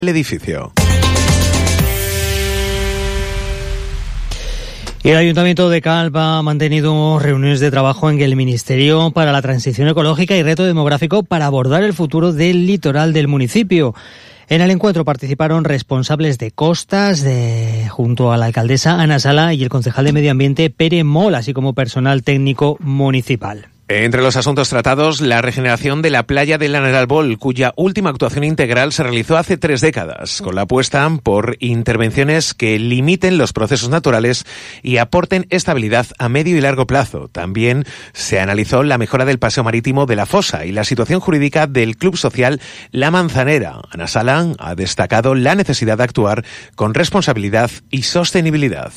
el edificio. Y el Ayuntamiento de Calva ha mantenido reuniones de trabajo en el Ministerio para la Transición Ecológica y Reto Demográfico para abordar el futuro del litoral del municipio. En el encuentro participaron responsables de costas, junto a la alcaldesa Ana Sala y el concejal de Medio Ambiente Pere Mol, así como personal técnico municipal. Entre los asuntos tratados, la regeneración de la playa de Lanaralbol, cuya última actuación integral se realizó hace 3 décadas, con la apuesta por intervenciones que limiten los procesos naturales y aporten estabilidad a medio y largo plazo. También se analizó la mejora del paseo marítimo de la fosa y la situación jurídica del Club Social La Manzanera. Ana Sala ha destacado la necesidad de actuar con responsabilidad y sostenibilidad.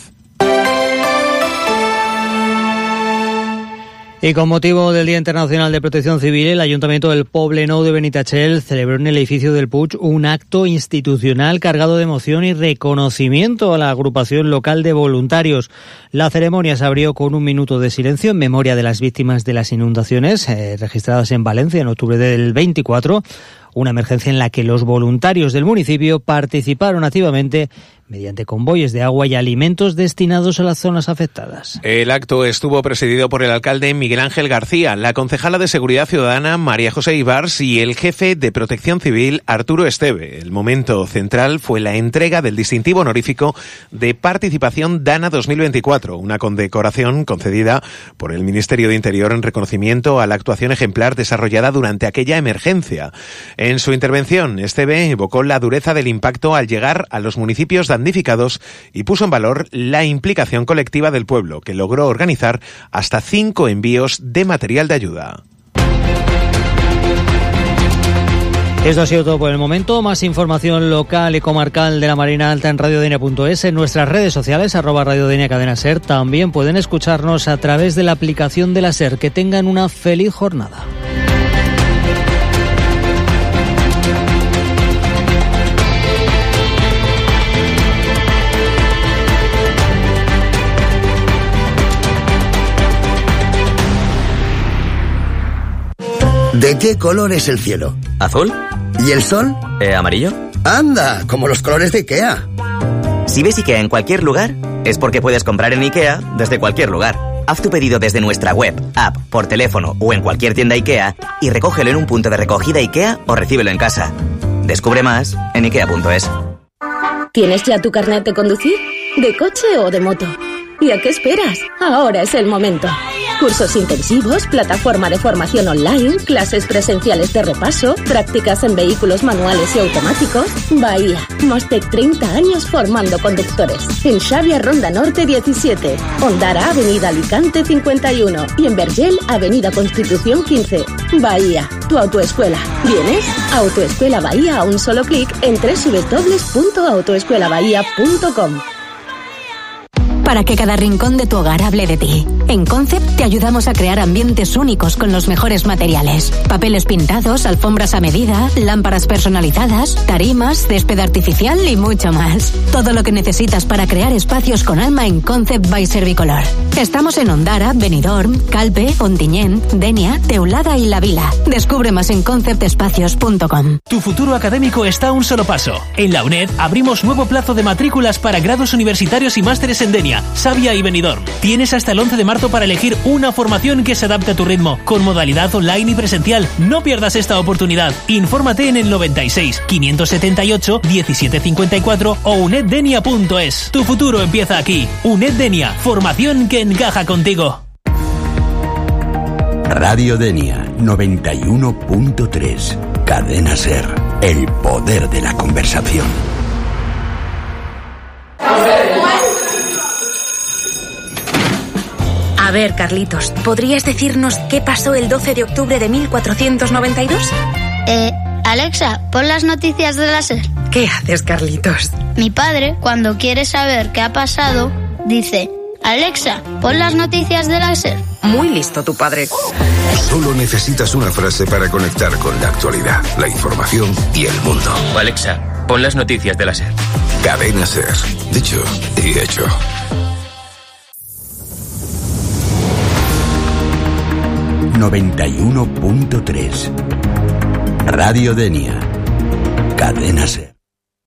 Y con motivo del Día Internacional de Protección Civil, el Ayuntamiento del Poblenou de Benitatxell celebró en el edificio del Puig un acto institucional cargado de emoción y reconocimiento a la agrupación local de voluntarios. La ceremonia se abrió con 1 minuto de silencio en memoria de las víctimas de las inundaciones registradas en Valencia en octubre del 24, una emergencia en la que los voluntarios del municipio participaron activamente mediante convoyes de agua y alimentos destinados a las zonas afectadas. El acto estuvo presidido por el alcalde Miguel Ángel García, la concejala de Seguridad Ciudadana María José Ibars y el jefe de Protección Civil Arturo Esteve. El momento central fue la entrega del distintivo honorífico de Participación Dana 2024, una condecoración concedida por el Ministerio de Interior en reconocimiento a la actuación ejemplar desarrollada durante aquella emergencia. En su intervención, Esteve evocó la dureza del impacto al llegar a los municipios damnificados y puso en valor la implicación colectiva del pueblo, que logró organizar hasta 5 envíos de material de ayuda. Esto ha sido todo por el momento. Más información local y comarcal de la Marina Alta en radiodenia.es, en nuestras redes sociales, @radiodenia cadena SER. También pueden escucharnos a través de la aplicación de la SER. Que tengan una feliz jornada. ¿De qué color es el cielo? ¿Azul? ¿Y el sol? ¿Amarillo? ¡Anda! Como los colores de IKEA. Si ves IKEA en cualquier lugar, es porque puedes comprar en IKEA desde cualquier lugar. Haz tu pedido desde nuestra web, app, por teléfono o en cualquier tienda IKEA y recógelo en un punto de recogida IKEA o recíbelo en casa. Descubre más en ikea.es. ¿Tienes ya tu carnet de conducir? ¿De coche o de moto? ¿Y a qué esperas? Ahora es el momento. Cursos intensivos, plataforma de formación online, clases presenciales de repaso, prácticas en vehículos manuales y automáticos. Bahía, más de 30 años formando conductores. En Xavia Ronda Norte 17, Ondara Avenida Alicante 51 y en Vergel Avenida Constitución 15. Bahía, tu autoescuela. ¿Vienes? Autoescuela Bahía a un solo clic en www.autoescuelabahía.com. Para que cada rincón de tu hogar hable de ti. En Concept te ayudamos a crear ambientes únicos con los mejores materiales. Papeles pintados, alfombras a medida, lámparas personalizadas, tarimas, césped artificial y mucho más. Todo lo que necesitas para crear espacios con alma en Concept by Servicolor. Estamos en Ondara, Benidorm, Calpe, Ontinyent, Denia, Teulada y La Vila. Descubre más en conceptespacios.com. Tu futuro académico está a un solo paso. En la UNED abrimos nuevo plazo de matrículas para grados universitarios y másteres en Denia, Xàbia y Benidorm. Tienes hasta el 11 de marzo para elegir una formación que se adapte a tu ritmo, con modalidad online y presencial. No pierdas esta oportunidad. Infórmate en el 96 578 1754 o uneddenia.es. Tu futuro empieza aquí. UNED Denia, formación que encaja contigo. Radio Denia 91.3. Cadena SER. El poder de la conversación. A ver, Carlitos, ¿podrías decirnos qué pasó el 12 de octubre de 1492? Alexa, pon las noticias de la SER. ¿Qué haces, Carlitos? Mi padre, cuando quiere saber qué ha pasado, dice: Alexa, pon las noticias de la SER. Muy listo tu padre. Solo necesitas una frase para conectar con la actualidad, la información y el mundo. Alexa, pon las noticias de la SER. Cadena SER. Dicho y hecho. ...91.3... Radio Denia, Cadena SER.